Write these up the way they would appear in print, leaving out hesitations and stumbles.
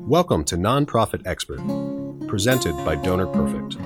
Welcome to Nonprofit Expert, presented by Donor Perfect.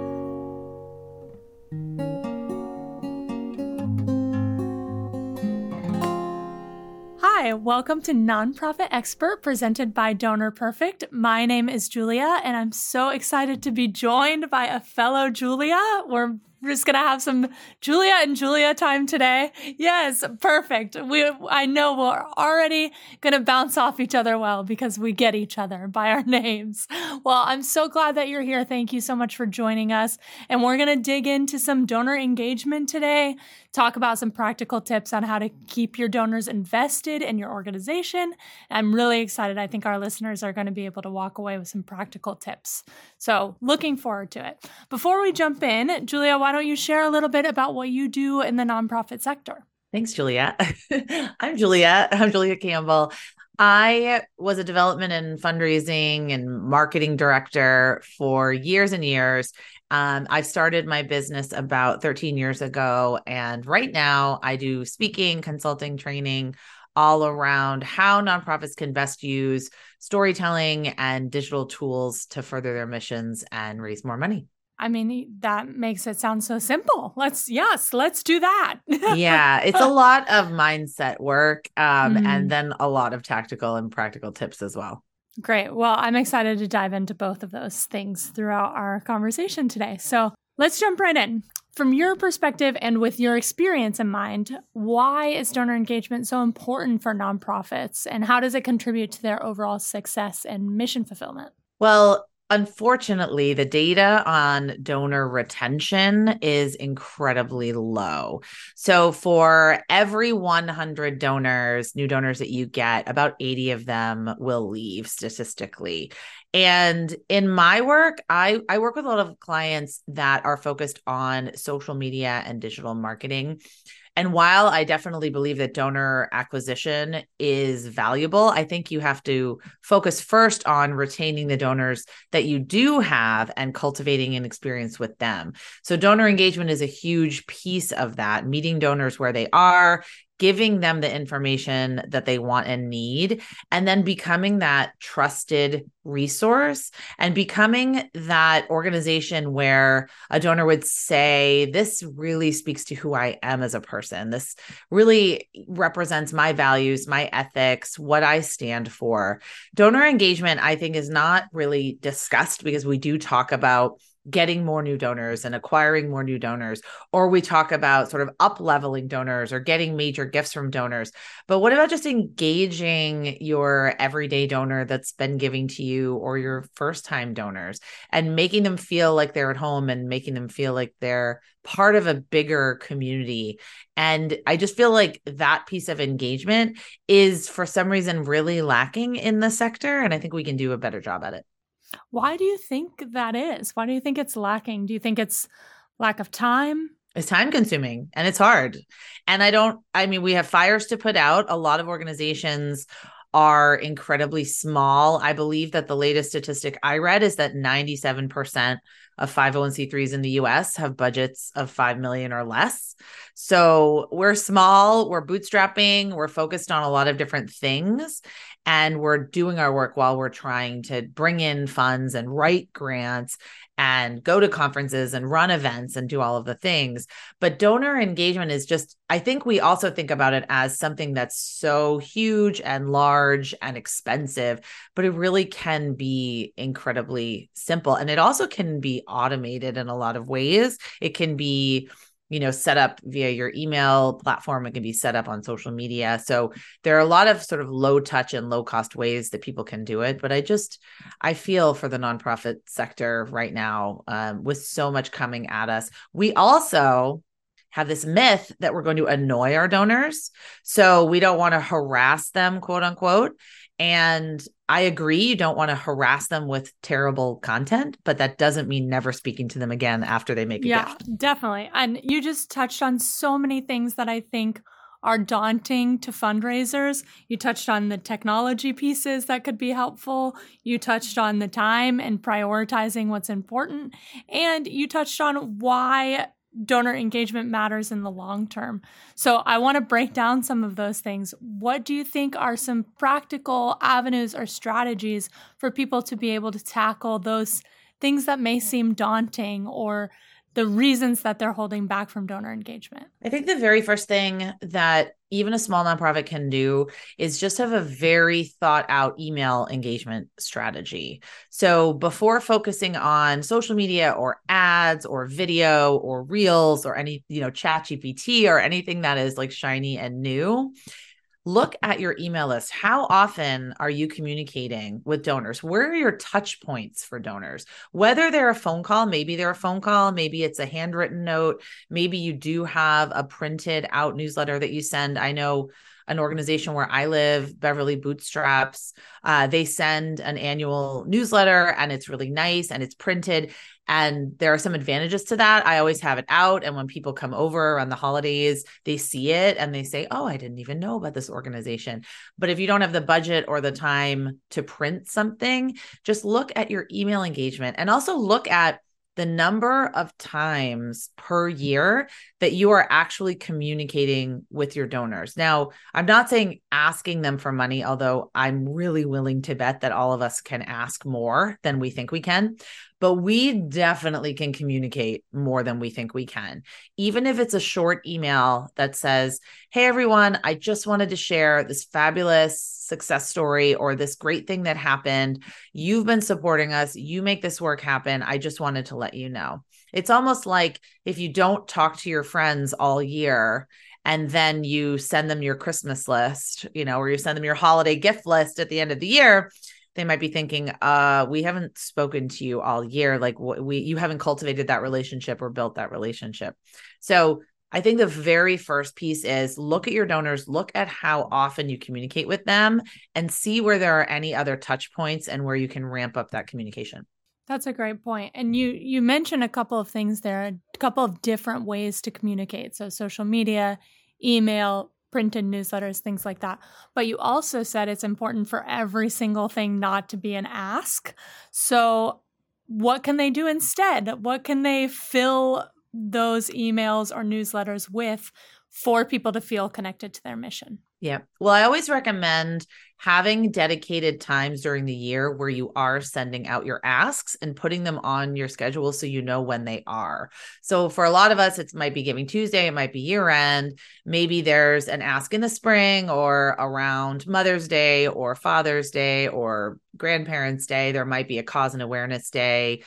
Hi, welcome to Nonprofit Expert, presented by Donor Perfect. My name is Julia, and I'm so excited to be joined by a fellow Julia. We're just going to have some Julia and Julia time today. Yes, perfect. I know we're already going to bounce off each other well because we get each other by our names. Well, I'm so glad that you're here. Thank you so much for joining us. And we're going to dig into some donor engagement today, talk about some practical tips on how to keep your donors invested in your organization. I'm really excited. I think our listeners are going to be able to walk away with some practical tips. So looking forward to it. Before we jump in, Julia, why don't you share a little bit about what you do in the nonprofit sector? Thanks, Julia. I'm Julia Campbell. I was a development and fundraising and marketing director for years and years. I started my business about 13 years ago. And right now I do speaking, consulting, training all around how nonprofits can best use storytelling and digital tools to further their missions and raise more money. I mean, that makes it sound so simple. Let's do that. Yeah, it's a lot of mindset work and then a lot of tactical and practical tips as well. Great. Well, I'm excited to dive into both of those things throughout our conversation today. So let's jump right in. From your perspective and with your experience in mind, why is donor engagement so important for nonprofits, and how does it contribute to their overall success and mission fulfillment? Well, unfortunately, the data on donor retention is incredibly low. So for every 100 new donors that you get, about 80 of them will leave statistically. And in my work, I work with a lot of clients that are focused on social media and digital marketing. And while I definitely believe that donor acquisition is valuable, I think you have to focus first on retaining the donors that you do have and cultivating an experience with them. So donor engagement is a huge piece of that, meeting donors where they are, giving them the information that they want and need, and then becoming that trusted resource and becoming that organization where a donor would say, this really speaks to who I am as a person. This really represents my values, my ethics, what I stand for. Donor engagement, I think, is not really discussed because we do talk about getting more new donors and acquiring more new donors, or we talk about sort of up-leveling donors or getting major gifts from donors. But what about just engaging your everyday donor that's been giving to you, or your first-time donors, and making them feel like they're at home and making them feel like they're part of a bigger community? And I just feel like that piece of engagement is, for some reason, really lacking in the sector. And I think we can do a better job at it. Why do you think that is? Why do you think it's lacking? Do you think it's lack of time? It's time consuming and it's hard. And we have fires to put out. A lot of organizations are incredibly small. I believe that the latest statistic I read is that 97% of 501c3s in the US have budgets of 5 million or less. So we're small, we're bootstrapping, we're focused on a lot of different things, and we're doing our work while we're trying to bring in funds and write grants and go to conferences and run events and do all of the things. But donor engagement is just, I think we also think about it as something that's so huge and large and expensive, but it really can be incredibly simple. And it also can be automated in a lot of ways. It can be, set up via your email platform. It can be set up on social media. So there are a lot of sort of low touch and low cost ways that people can do it. But I feel for the nonprofit sector right now, with so much coming at us. We also have this myth that we're going to annoy our donors. So we don't want to harass them, quote unquote. And I agree, you don't want to harass them with terrible content, but that doesn't mean never speaking to them again after they make a gift. Yeah, definitely. And you just touched on so many things that I think are daunting to fundraisers. You touched on the technology pieces that could be helpful. You touched on the time and prioritizing what's important. And you touched on why donor engagement matters in the long term. So I want to break down some of those things. What do you think are some practical avenues or strategies for people to be able to tackle those things that may seem daunting or the reasons that they're holding back from donor engagement? I think the very first thing that even a small nonprofit can do is just have a very thought out email engagement strategy. So before focusing on social media or ads or video or reels or any, ChatGPT or anything that is like shiny and new, look at your email list. How often are you communicating with donors? Where are your touch points for donors? Whether they're a phone call, maybe they're a phone call, maybe it's a handwritten note, maybe you do have a printed out newsletter that you send. I know an organization where I live, Beverly Bootstraps, they send an annual newsletter and it's really nice and it's printed. And there are some advantages to that. I always have it out. And when people come over on the holidays, they see it and they say, oh, I didn't even know about this organization. But if you don't have the budget or the time to print something, just look at your email engagement and also look at the number of times per year that you are actually communicating with your donors. Now, I'm not saying asking them for money, although I'm really willing to bet that all of us can ask more than we think we can. But we definitely can communicate more than we think we can. Even if it's a short email that says, hey, everyone, I just wanted to share this fabulous success story or this great thing that happened. You've been supporting us. You make this work happen. I just wanted to let you know. It's almost like if you don't talk to your friends all year and then you send them your Christmas list, or you send them your holiday gift list at the end of the year, they might be thinking, we haven't spoken to you all year. Like you haven't cultivated that relationship or built that relationship. So I think the very first piece is look at your donors, look at how often you communicate with them and see where there are any other touch points and where you can ramp up that communication. That's a great point. And you mentioned a couple of things there, a couple of different ways to communicate. So social media, email, printed newsletters, things like that. But you also said it's important for every single thing not to be an ask. So what can they do instead? What can they fill those emails or newsletters with for people to feel connected to their mission? Yeah. Well, I always recommend having dedicated times during the year where you are sending out your asks and putting them on your schedule so you know when they are. So for a lot of us, it might be Giving Tuesday, it might be year end. Maybe there's an ask in the spring or around Mother's Day or Father's Day or Grandparents' Day. There might be a cause and awareness day,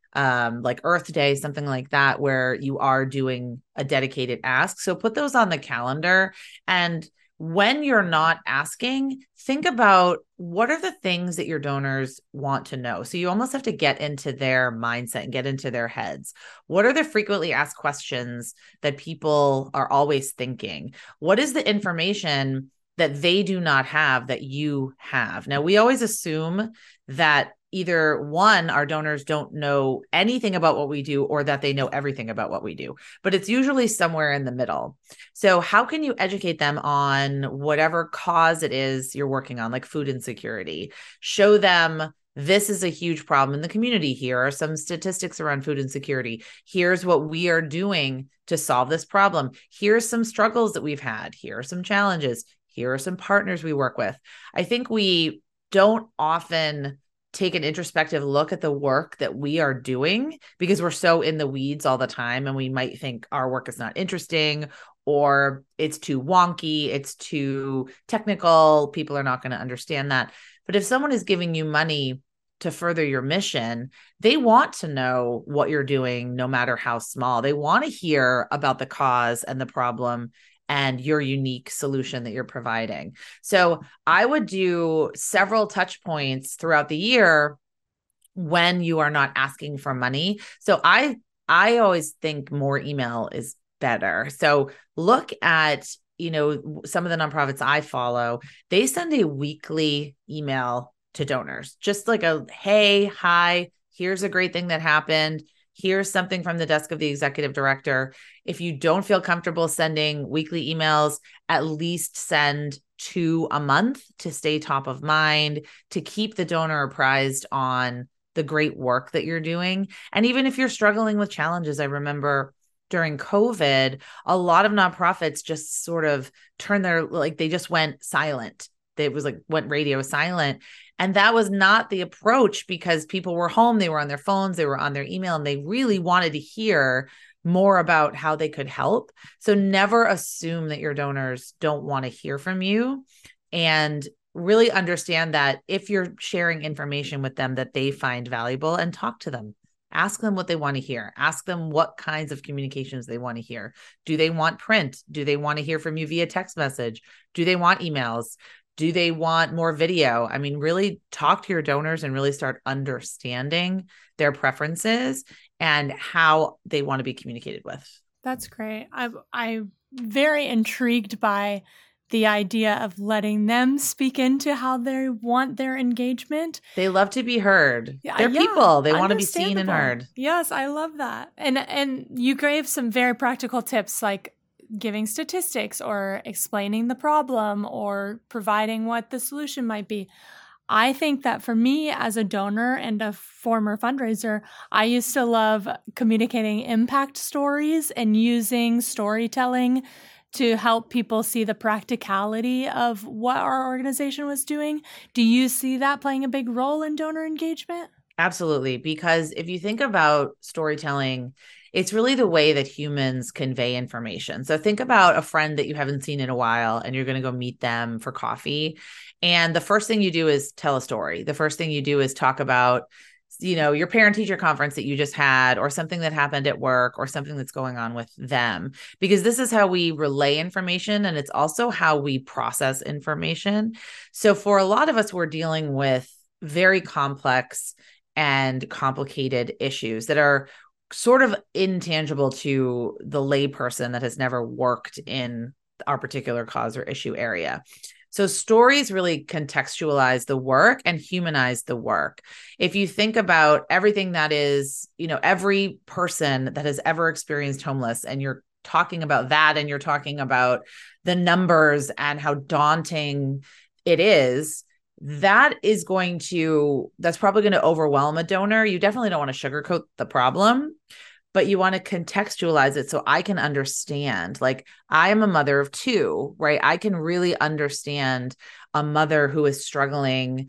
like Earth Day, something like that, where you are doing a dedicated ask. So put those on the calendar. And when you're not asking, think about what are the things that your donors want to know. So you almost have to get into their mindset and get into their heads. What are the frequently asked questions that people are always thinking? What is the information that they do not have that you have? Now, we always assume that either one, our donors don't know anything about what we do or that they know everything about what we do, but it's usually somewhere in the middle. So how can you educate them on whatever cause it is you're working on, like food insecurity? Show them this is a huge problem in the community. Here are some statistics around food insecurity. Here's what we are doing to solve this problem. Here's some struggles that we've had. Here are some challenges. Here are some partners we work with. I think we don't often take an introspective look at the work that we are doing because we're so in the weeds all the time. And we might think our work is not interesting or it's too wonky, it's too technical. People are not going to understand that. But if someone is giving you money to further your mission, they want to know what you're doing, no matter how small. They want to hear about the cause and the problem and your unique solution that you're providing. So I would do several touch points throughout the year when you are not asking for money. So I always think more email is better. So look at, some of the nonprofits I follow, they send a weekly email to donors, just like a, hey, hi, here's a great thing that happened. Here's something from the desk of the executive director. If you don't feel comfortable sending weekly emails, at least send 2 a month to stay top of mind, to keep the donor apprised on the great work that you're doing. And even if you're struggling with challenges, I remember during COVID, a lot of nonprofits just sort of turned they just went silent. It was like went radio silent. And that was not the approach, because people were home, they were on their phones, they were on their email, and they really wanted to hear more about how they could help. So never assume that your donors don't want to hear from you, and really understand that if you're sharing information with them that they find valuable, and talk to them. Ask them what they want to hear. Ask them what kinds of communications they want to hear. Do they want print? Do they want to hear from you via text message? Do they want emails? Do they want more video? I mean, really talk to your donors and really start understanding their preferences and how they want to be communicated with. That's great. I'm very intrigued by the idea of letting them speak into how they want their engagement. They love to be heard. They're people. They want to be seen and heard. Yes, I love that. And you gave some very practical tips, like giving statistics or explaining the problem or providing what the solution might be. I think that for me as a donor and a former fundraiser, I used to love communicating impact stories and using storytelling to help people see the practicality of what our organization was doing. Do you see that playing a big role in donor engagement? Absolutely. Because if you think about storytelling, it's really the way that humans convey information. So think about a friend that you haven't seen in a while, and you're going to go meet them for coffee. And the first thing you do is tell a story. The first thing you do is talk about, your parent-teacher conference that you just had, or something that happened at work, or something that's going on with them, because this is how we relay information, and it's also how we process information. So for a lot of us, we're dealing with very complex and complicated issues that are sort of intangible to the layperson that has never worked in our particular cause or issue area. So stories really contextualize the work and humanize the work. If you think about everything that is, every person that has ever experienced homeless, and you're talking about that, and you're talking about the numbers and how daunting it is, that's probably going to overwhelm a donor. You definitely don't want to sugarcoat the problem, but you want to contextualize it so I can understand. Like, I am a mother of two, right? I can really understand a mother who is struggling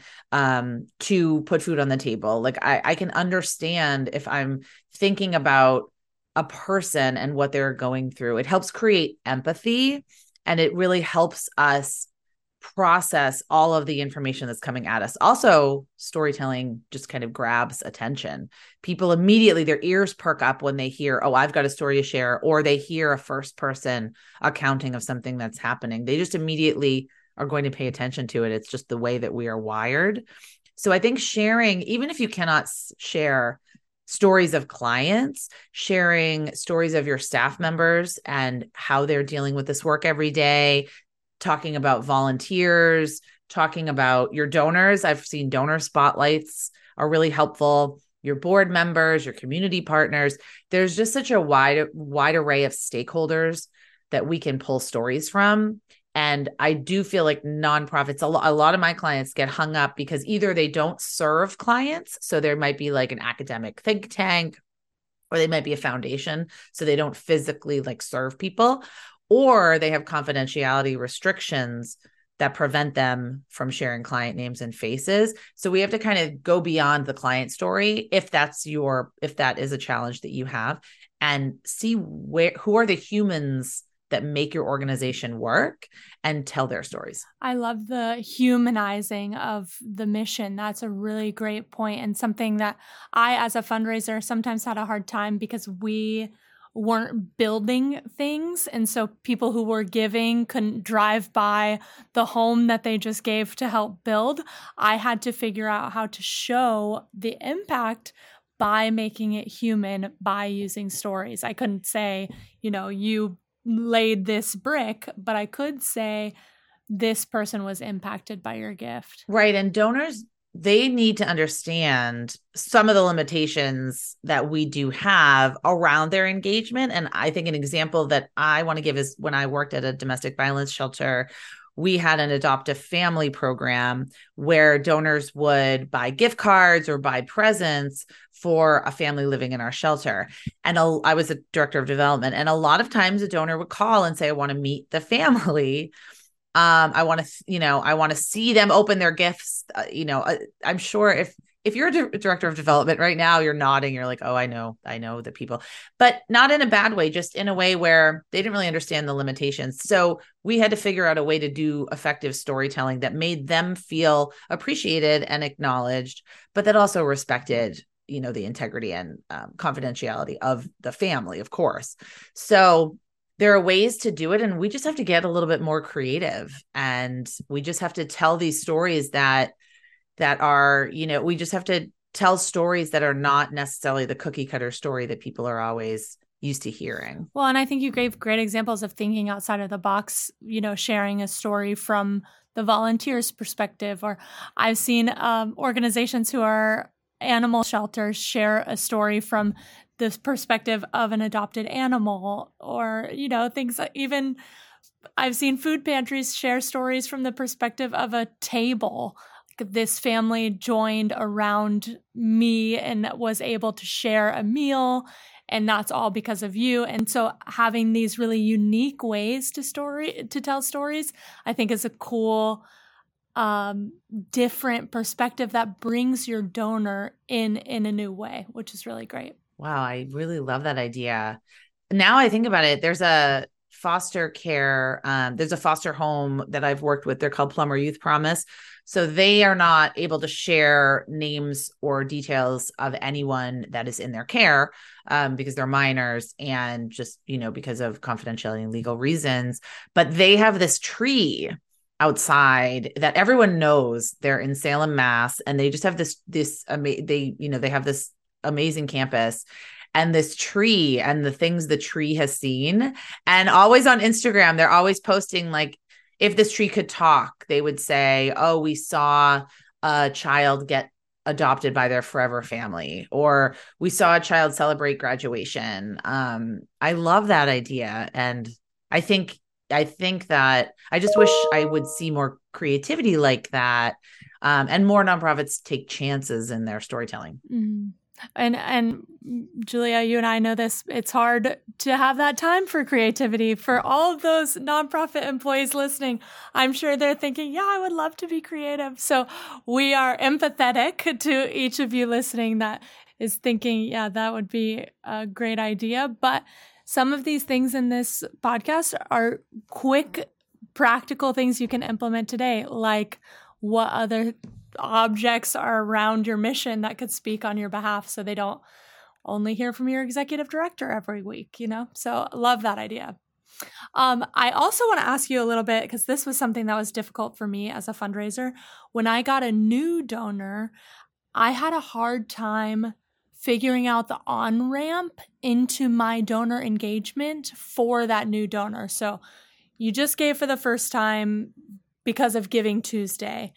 to put food on the table. Like, I can understand if I'm thinking about a person and what they're going through. It helps create empathy, and it really helps us process all of the information that's coming at us. Also, storytelling just kind of grabs attention. People immediately, their ears perk up when they hear, oh, I've got a story to share, or they hear a first person accounting of something that's happening. They just immediately are going to pay attention to it. It's just the way that we are wired. So I think sharing, even if you cannot share stories of clients, sharing stories of your staff members and how they're dealing with this work every day, talking about volunteers, talking about your donors. I've seen donor spotlights are really helpful. Your board members, your community partners. There's just such a wide array of stakeholders that we can pull stories from. And I do feel like nonprofits, a lot of my clients get hung up because either they don't serve clients. So there might be like an academic think tank, or they might be a foundation. So they don't physically serve people, or they have confidentiality restrictions that prevent them from sharing client names and faces. So we have to kind of go beyond the client story if that is a challenge that you have, and see who are the humans that make your organization work, and tell their stories. I love the humanizing of the mission. That's a really great point, and something that I, as a fundraiser, sometimes had a hard time because we weren't building things. And so people who were giving couldn't drive by the home that they just gave to help build. I had to figure out how to show the impact by making it human, by using stories. I couldn't say, you laid this brick, but I could say this person was impacted by your gift. Right. And donors, they need to understand some of the limitations that we do have around their engagement. And I think an example that I want to give is when I worked at a domestic violence shelter, we had an Adopt a Family program where donors would buy gift cards or buy presents for a family living in our shelter. And I was a director of development. And a lot of times a donor would call and say, I want to meet the family. I want to see them open their gifts. I'm sure if you're a director of development right now, you're nodding, you're like, oh, I know the people, but not in a bad way, just in a way where they didn't really understand the limitations. So we had to figure out a way to do effective storytelling that made them feel appreciated and acknowledged, but that also respected, the integrity and confidentiality of the family, of course. So there are ways to do it, and we just have to get a little bit more creative, and we just have to tell these stories that are, we just have to tell stories that are not necessarily the cookie cutter story that people are always used to hearing. Well, and I think you gave great examples of thinking outside of the box, sharing a story from the volunteer's perspective, or I've seen organizations who are animal shelters share a story from the perspective of an adopted animal, or, things like, even I've seen food pantries share stories from the perspective of a table. This family joined around me and was able to share a meal, and that's all because of you. And so having these really unique ways to tell stories, I think is a cool, different perspective that brings your donor in a new way, which is really great. Wow, I really love that idea. Now I think about it, there's a foster care, there's a foster home that I've worked with. They're called Plummer Youth Promise. So they are not able to share names or details of anyone that is in their care because they're minors and just, because of confidentiality and legal reasons. But they have this tree outside that everyone knows. They're in Salem, Mass, and they just have they have this amazing campus and this tree and the things the tree has seen. And always on Instagram, they're always posting, like, if this tree could talk, they would say, oh, we saw a child get adopted by their forever family, or we saw a child celebrate graduation. I love that idea. And I think that I just wish I would see more creativity like that, and more nonprofits take chances in their storytelling. Mm. And Julia, you and I know this, it's hard to have that time for creativity. For all of those nonprofit employees listening, I'm sure they're thinking, yeah, I would love to be creative. So we are empathetic to each of you listening that is thinking, yeah, that would be a great idea. But some of these things in this podcast are quick, practical things you can implement today, like what other objects are around your mission that could speak on your behalf, so they don't only hear from your executive director every week, So love that idea. I also want to ask you a little bit, because this was something that was difficult for me as a fundraiser. When I got a new donor, I had a hard time figuring out the on-ramp into my donor engagement for that new donor. So you just gave for the first time because of Giving Tuesday.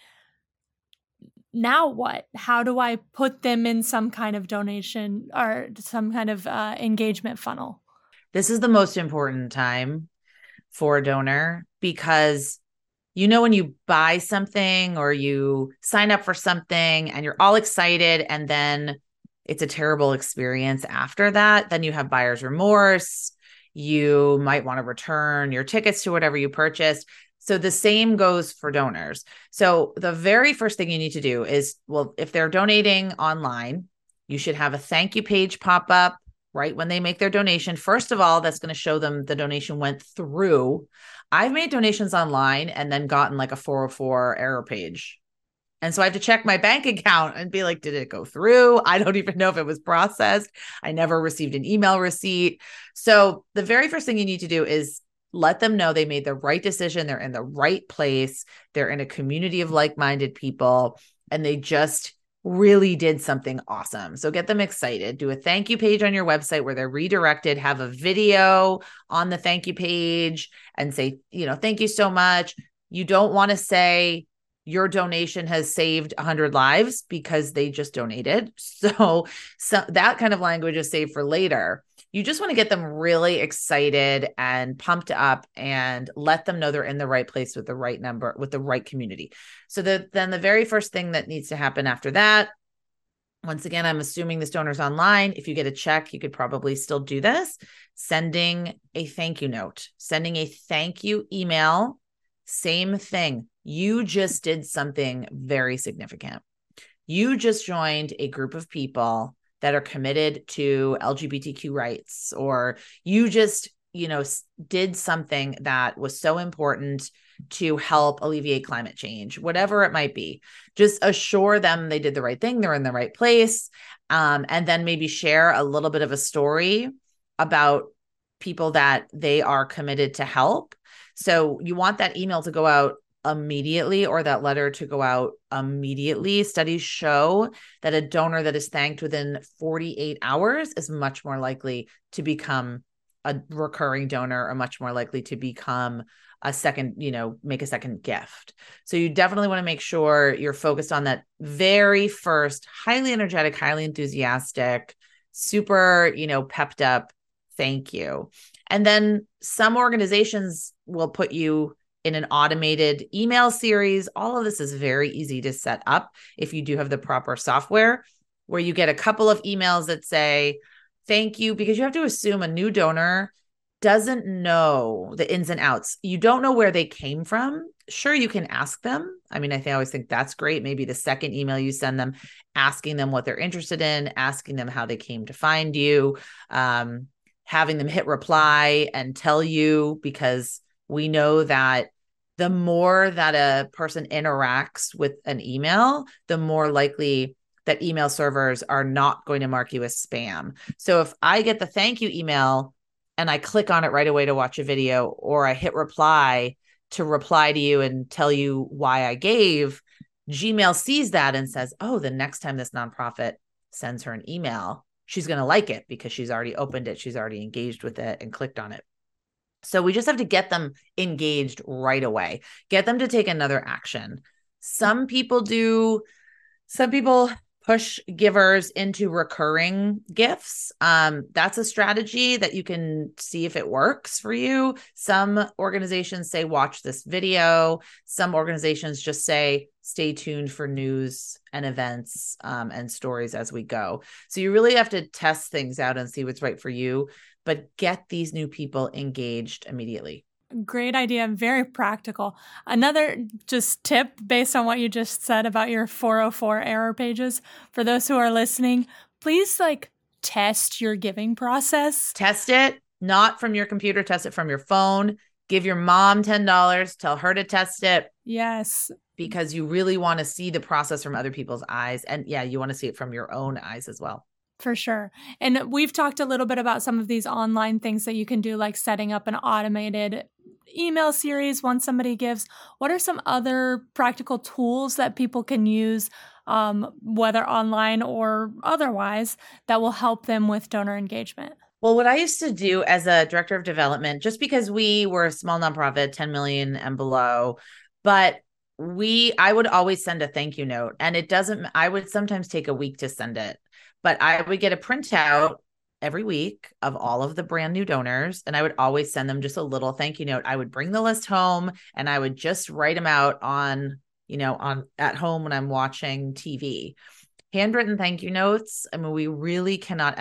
Now what? How do I put them in some kind of donation or some kind of engagement funnel? This is the most important time for a donor, because when you buy something or you sign up for something and you're all excited, and then it's a terrible experience after that, then you have buyer's remorse. You might want to return your tickets to whatever you purchased. So the same goes for donors. So the very first thing you need to do is, if they're donating online, you should have a thank you page pop up right when they make their donation. First of all, that's going to show them the donation went through. I've made donations online and then gotten like a 404 error page. And so I have to check my bank account and be like, did it go through? I don't even know if it was processed. I never received an email receipt. So the very first thing you need to do is let them know they made the right decision. They're in the right place. They're in a community of like-minded people, and they just really did something awesome. So get them excited. Do a thank you page on your website where they're redirected. Have a video on the thank you page and say, thank you so much. You don't want to say your donation has saved 100 lives because they just donated. So that kind of language is saved for later. you just want to get them really excited and pumped up and let them know they're in the right place with the right number, with the right community. So then the very first thing that needs to happen after that, once again, I'm assuming this donor's online. If you get a check, you could probably still do this. Sending a thank you note, sending a thank you email, same thing. You just did something very significant. You just joined a group of people that are committed to LGBTQ rights, or you just, did something that was so important to help alleviate climate change, whatever it might be. Just assure them they did the right thing, they're in the right place, and then maybe share a little bit of a story about people that they are committed to help. So you want that email to go out immediately, or that letter to go out immediately. Studies show that a donor that is thanked within 48 hours is much more likely to become a recurring donor, or much more likely to become a second, make a second gift. So you definitely want to make sure you're focused on that very first, highly energetic, highly enthusiastic, super, pepped up thank you. And then some organizations will put you in an automated email series. All of this is very easy to set up if you do have the proper software, where you get a couple of emails that say, thank you, because you have to assume a new donor doesn't know the ins and outs. You don't know where they came from. Sure, you can ask them. I mean, I always think that's great. Maybe the second email you send them, asking them what they're interested in, asking them how they came to find you, having them hit reply and tell you, because we know that the more that a person interacts with an email, the more likely that email servers are not going to mark you as spam. So if I get the thank you email and I click on it right away to watch a video, or I hit reply to reply to you and tell you why I gave, Gmail sees that and says, oh, the next time this nonprofit sends her an email, she's going to like it because she's already opened it. She's already engaged with it and clicked on it. So we just have to get them engaged right away, get them to take another action. Some people push givers into recurring gifts. That's a strategy that you can see if it works for you. Some organizations say, watch this video. Some organizations just say, stay tuned for news and events and stories as we go. So you really have to test things out and see what's right for you, but get these new people engaged immediately. Great idea. Very practical. Another just tip based on what you just said about your 404 error pages. For those who are listening, please test your giving process. Test it, not from your computer, test it from your phone. Give your mom $10, tell her to test it. Yes. Because you really want to see the process from other people's eyes. And yeah, you want to see it from your own eyes as well. For sure. And we've talked a little bit about some of these online things that you can do, like setting up an automated email series once somebody gives. What are some other practical tools that people can use, whether online or otherwise, that will help them with donor engagement? Well, what I used to do as a director of development, just because we were a small nonprofit, 10 million and below, but I would always send a thank you note, and I would sometimes take a week to send it. But I would get a printout every week of all of the brand new donors, and I would always send them just a little thank you note. I would bring the list home and I would just write them out on at home when I'm watching TV. Handwritten thank you notes. I mean, we really cannot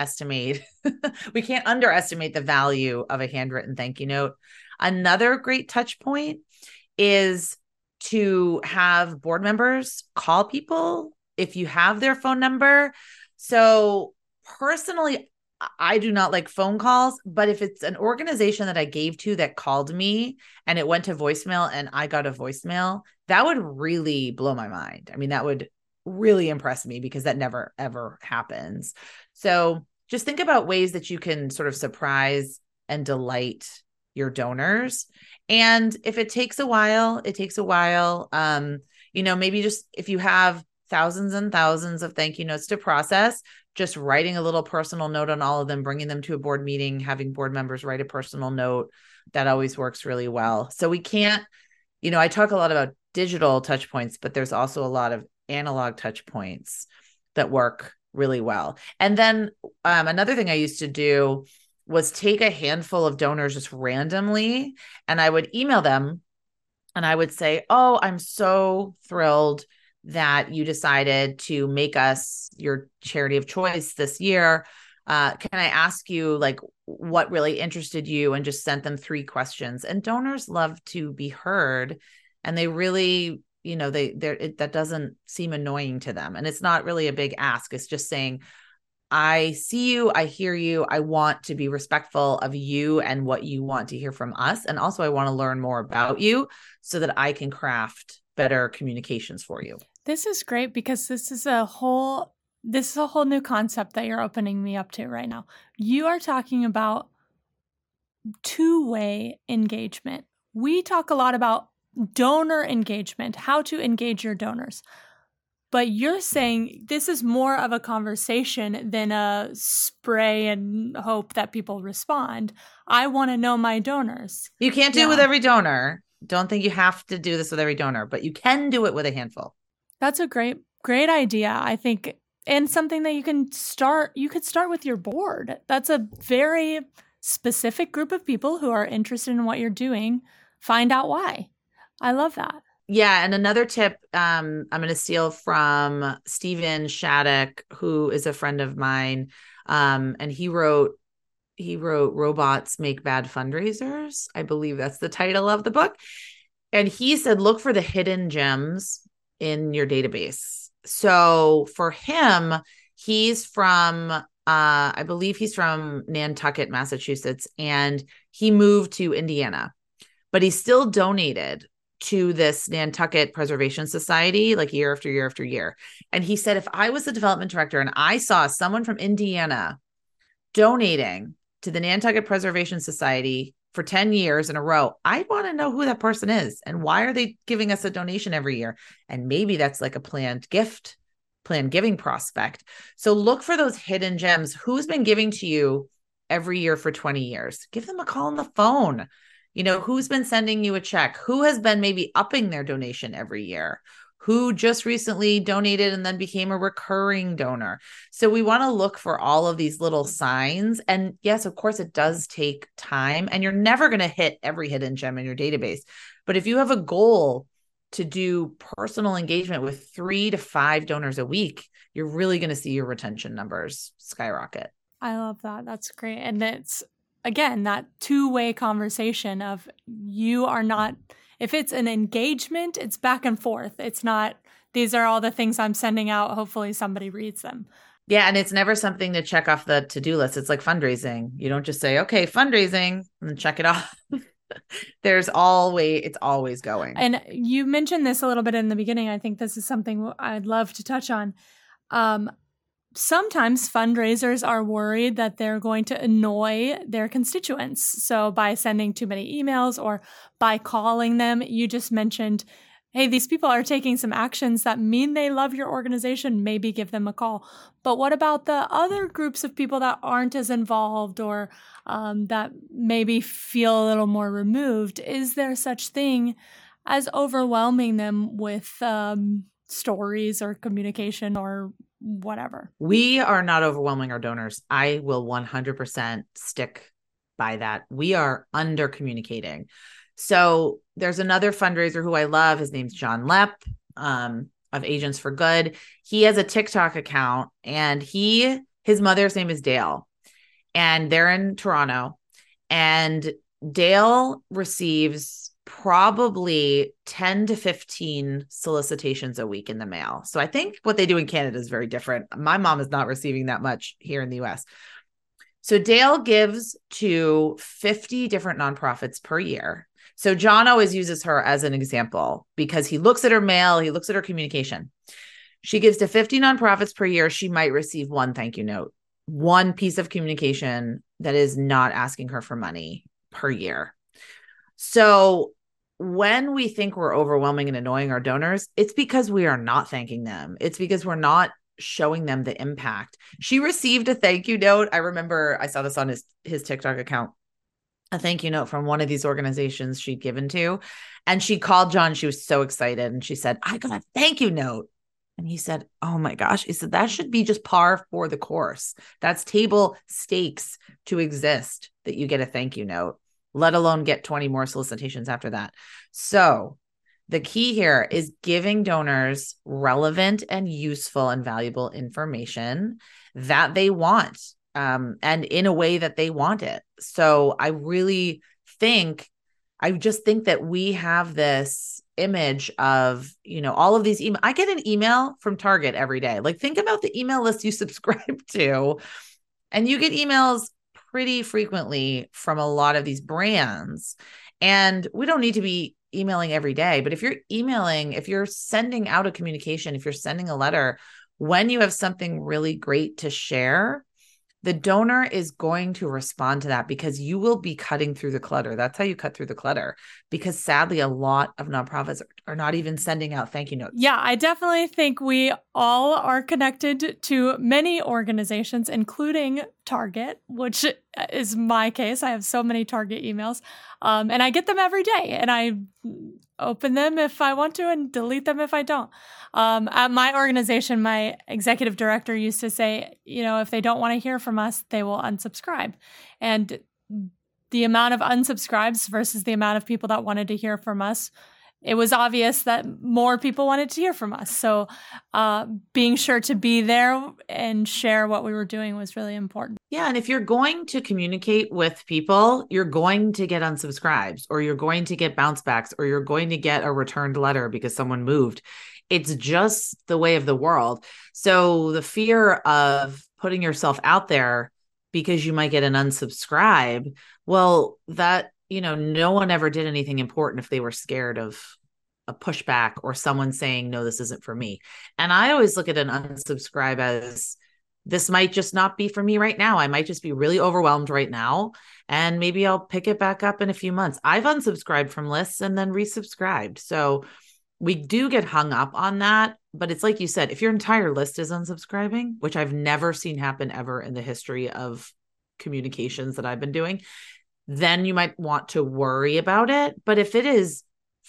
we can't underestimate the value of a handwritten thank you note. Another great touch point is to have board members call people if you have their phone number. So personally, I do not like phone calls, but if it's an organization that I gave to that called me and it went to voicemail and I got a voicemail, that would really blow my mind. I mean, that would really impress me because that never, ever happens. So just think about ways that you can sort of surprise and delight your donors. And if it takes a while, it takes a while. Maybe just if you have thousands and thousands of thank you notes to process, just writing a little personal note on all of them, bringing them to a board meeting, having board members write a personal note, that always works really well. So we can't, I talk a lot about digital touch points, but there's also a lot of analog touch points that work really well. And then another thing I used to do was take a handful of donors just randomly, and I would email them and I would say, oh, I'm so thrilled that you decided to make us your charity of choice this year. Can I ask you like what really interested you? And just sent them 3 questions. And donors love to be heard, and they really, that doesn't seem annoying to them. And it's not really a big ask. It's just saying, I see you, I hear you, I want to be respectful of you and what you want to hear from us. And also I want to learn more about you so that I can craft better communications for you. This is great because this is a whole new concept that you're opening me up to right now. You are talking about two-way engagement. We talk a lot about donor engagement, how to engage your donors. But you're saying this is more of a conversation than a spray and hope that people respond. I want to know my donors. You can't do it with every donor. Don't think you have to do this with every donor, but you can do it with a handful. That's a great idea, I think. And something that you could start with your board. That's a very specific group of people who are interested in what you're doing. Find out why. I love that. Yeah. And another tip I'm going to steal from Stephen Shattuck, who is a friend of mine. And he wrote Robots Make Bad Fundraisers. I believe that's the title of the book. And he said, look for the hidden gems in your database. So for him, he's from, I believe he's from Nantucket, Massachusetts, and he moved to Indiana, but he still donated to this Nantucket Preservation Society, like year after year after year. And he said, if I was the development director and I saw someone from Indiana donating to the Nantucket Preservation Society for 10 years in a row, I'd want to know who that person is and why are they giving us a donation every year? And maybe that's like a planned giving prospect. So look for those hidden gems. Who's been giving to you every year for 20 years? Give them a call on the phone. Who's been sending you a check? Who has been maybe upping their donation every year? Who just recently donated and then became a recurring donor? So we want to look for all of these little signs. And yes, of course, it does take time, and you're never going to hit every hidden gem in your database. But if you have a goal to do personal engagement with 3 to 5 donors a week, you're really going to see your retention numbers skyrocket. I love that. That's great. And it's, again, that two-way conversation of if it's an engagement, it's back and forth. It's not, these are all the things I'm sending out. Hopefully somebody reads them. Yeah. And it's never something to check off the to-do list. It's like fundraising. You don't just say, okay, fundraising, and then check it off. It's always going. And you mentioned this a little bit in the beginning. I think this is something I'd love to touch on. Sometimes fundraisers are worried that they're going to annoy their constituents. So by sending too many emails or by calling them, you just mentioned, hey, these people are taking some actions that mean they love your organization, maybe give them a call. But what about the other groups of people that aren't as involved or that maybe feel a little more removed? Is there such thing as overwhelming them with stories or communication or whatever? We are not overwhelming our donors. I will 100% stick by that. We are under communicating. So there's another fundraiser who I love. His name's John Lepp of Agents for Good. He has a TikTok account, and his mother's name is Dale, and they're in Toronto. And Dale receives probably 10 to 15 solicitations a week in the mail. So I think what they do in Canada is very different. My mom is not receiving that much here in the US. So Dale gives to 50 different nonprofits per year. So John always uses her as an example because he looks at her mail, he looks at her communication. She gives to 50 nonprofits per year. She might receive one thank you note, one piece of communication that is not asking her for money per year. So when we think we're overwhelming and annoying our donors, it's because we are not thanking them. It's because we're not showing them the impact. She received a thank you note. I remember I saw this on his TikTok account, a thank you note from one of these organizations she'd given to. And she called John. She was so excited. And she said, I got a thank you note. And he said, oh my gosh. He said, that should be just par for the course. That's table stakes to exist, that you get a thank you note, let alone get 20 more solicitations after that. So the key here is giving donors relevant and useful and valuable information that they want, and in a way that they want it. So I just think that we have this image of, all of these email. I get an email from Target every day. Like, think about the email list you subscribe to, and you get emails pretty frequently from a lot of these brands. And we don't need to be emailing every day, but if you're sending out a communication, if you're sending a letter, when you have something really great to share, the donor is going to respond to that, because you will be cutting through the clutter. That's how you cut through the clutter, because sadly, a lot of nonprofits are not even sending out thank you notes. Yeah, I definitely think we all are connected to many organizations, including Target, which is my case. I have so many Target emails, and I get them every day, and I open them if I want to and delete them if I don't. At my organization, my executive director used to say, if they don't want to hear from us, they will unsubscribe. And the amount of unsubscribes versus the amount of people that wanted to hear from us, it was obvious that more people wanted to hear from us. So being sure to be there and share what we were doing was really important. Yeah. And if you're going to communicate with people, you're going to get unsubscribes, or you're going to get bounce backs, or you're going to get a returned letter because someone moved. It's just the way of the world. So the fear of putting yourself out there because you might get an unsubscribe, well, that, no one ever did anything important if they were scared of a pushback or someone saying, no, this isn't for me. And I always look at an unsubscribe as, this might just not be for me right now. I might just be really overwhelmed right now, and maybe I'll pick it back up in a few months. I've unsubscribed from lists and then resubscribed. So we do get hung up on that. But it's like you said, if your entire list is unsubscribing, which I've never seen happen ever in the history of communications that I've been doing, then you might want to worry about it. But if it is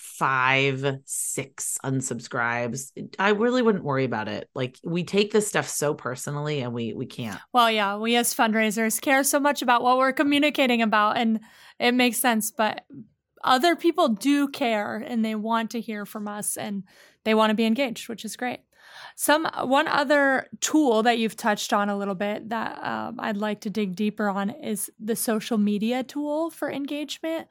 5, 6 unsubscribes, I really wouldn't worry about it. Like, we take this stuff so personally, and we can't. Well, yeah, we as fundraisers care so much about what we're communicating about, and it makes sense. But other people do care, and they want to hear from us, and they want to be engaged, which is great. One other tool that you've touched on a little bit that I'd like to dig deeper on is the social media tool for engagement.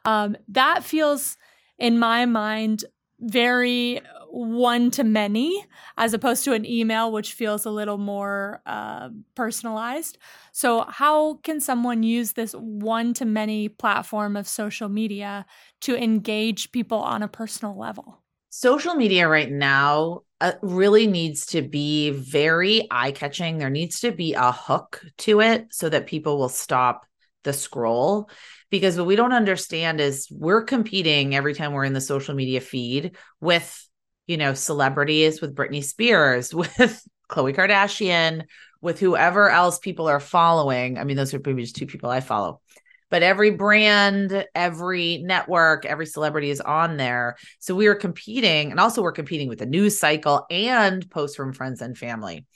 That feels, in my mind, very one-to-many, as opposed to an email, which feels a little more personalized. So how can someone use this one-to-many platform of social media to engage people on a personal level? Social media right now really needs to be very eye-catching. There needs to be a hook to it so that people will stop the scroll. Because what we don't understand is we're competing every time we're in the social media feed with, celebrities, with Britney Spears, with Khloe Kardashian, with whoever else people are following. I mean, those are maybe just 2 people I follow. But every brand, every network, every celebrity is on there. So we are competing, and also we're competing with the news cycle and posts from friends and family.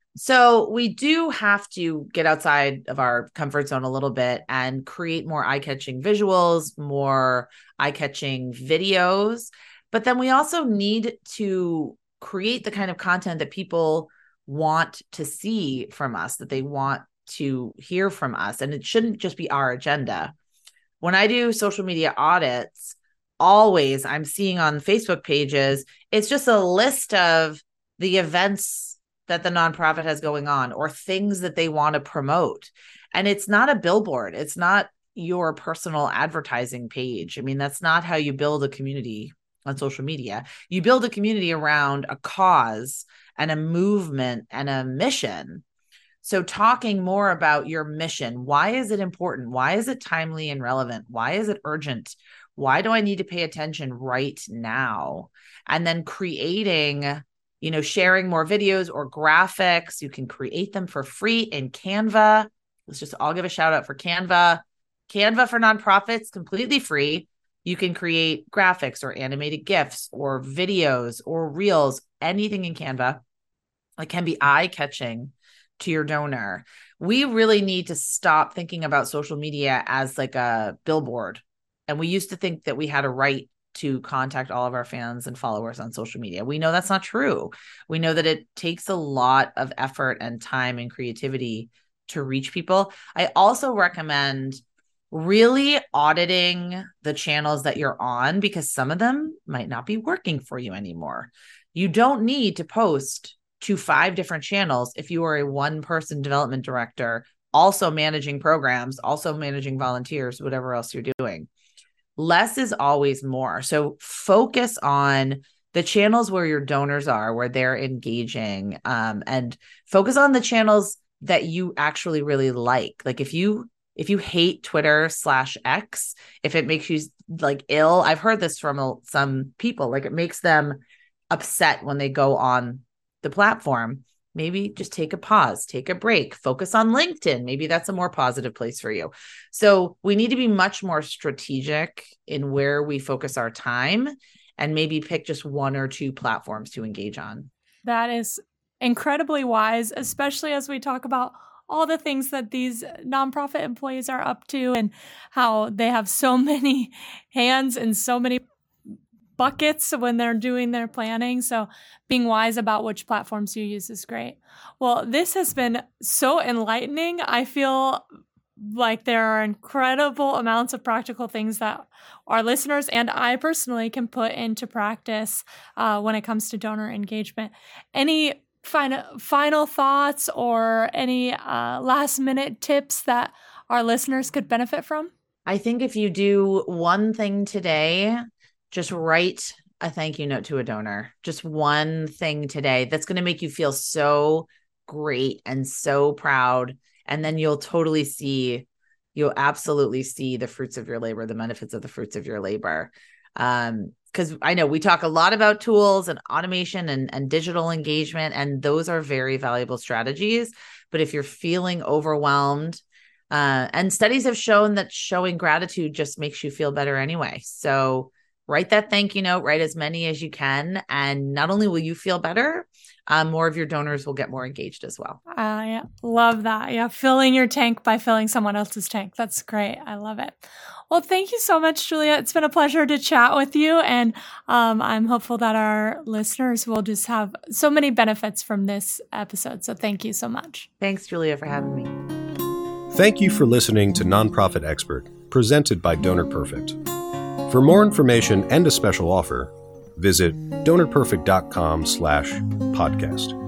So we do have to get outside of our comfort zone a little bit and create more eye-catching visuals, more eye-catching videos. But then we also need to create the kind of content that people want to see from us, that they want to hear from us. And it shouldn't just be our agenda. When I do social media audits, always I'm seeing on Facebook pages, it's just a list of the events that the nonprofit has going on or things that they want to promote. And it's not a billboard. It's not your personal advertising page. I mean, that's not how you build a community on social media. You build a community around a cause and a movement and a mission. So talking more about your mission, why is it important? Why is it timely and relevant? Why is it urgent? Why do I need to pay attention right now? And then creating, sharing more videos or graphics. You can create them for free in Canva. I'll give a shout out for Canva. Canva for nonprofits, completely free. You can create graphics or animated GIFs or videos or reels, anything in Canva that can be eye-catching to your donor. We really need to stop thinking about social media as like a billboard. And we used to think that we had a right to contact all of our fans and followers on social media. We know that's not true. We know that it takes a lot of effort and time and creativity to reach people. I also recommend really auditing the channels that you're on, because some of them might not be working for you anymore. You don't need to post to 5 different channels if you are a one-person development director, also managing programs, also managing volunteers, whatever else you're doing. Less is always more. So focus on the channels where your donors are, where they're engaging, and focus on the channels that you actually really like. Like if you hate Twitter/X, if it makes you like ill, I've heard this from some people, like it makes them upset when they go on the platform. Maybe just take a pause, take a break, focus on LinkedIn. Maybe that's a more positive place for you. So we need to be much more strategic in where we focus our time, and maybe pick just 1 or 2 platforms to engage on. That is incredibly wise, especially as we talk about all the things that these nonprofit employees are up to and how they have so many hands and so many buckets when they're doing their planning. So being wise about which platforms you use is great. Well, this has been so enlightening. I feel like there are incredible amounts of practical things that our listeners and I personally can put into practice when it comes to donor engagement. Any final thoughts or any last minute tips that our listeners could benefit from? I think if you do one thing today, just write a thank you note to a donor. Just one thing today that's going to make you feel so great and so proud. And then you'll absolutely see the fruits of your labor, the benefits of the fruits of your labor. Because I know we talk a lot about tools and automation and digital engagement, and those are very valuable strategies. But if you're feeling overwhelmed, and studies have shown that showing gratitude just makes you feel better anyway. So write that thank you note, write as many as you can. And not only will you feel better, more of your donors will get more engaged as well. I love that. Yeah. Filling your tank by filling someone else's tank. That's great. I love it. Well, thank you so much, Julia. It's been a pleasure to chat with you. And I'm hopeful that our listeners will just have so many benefits from this episode. So thank you so much. Thanks, Julia, for having me. Thank you for listening to Nonprofit Expert, presented by Donor Perfect. For more information and a special offer, visit donorperfect.com/podcast.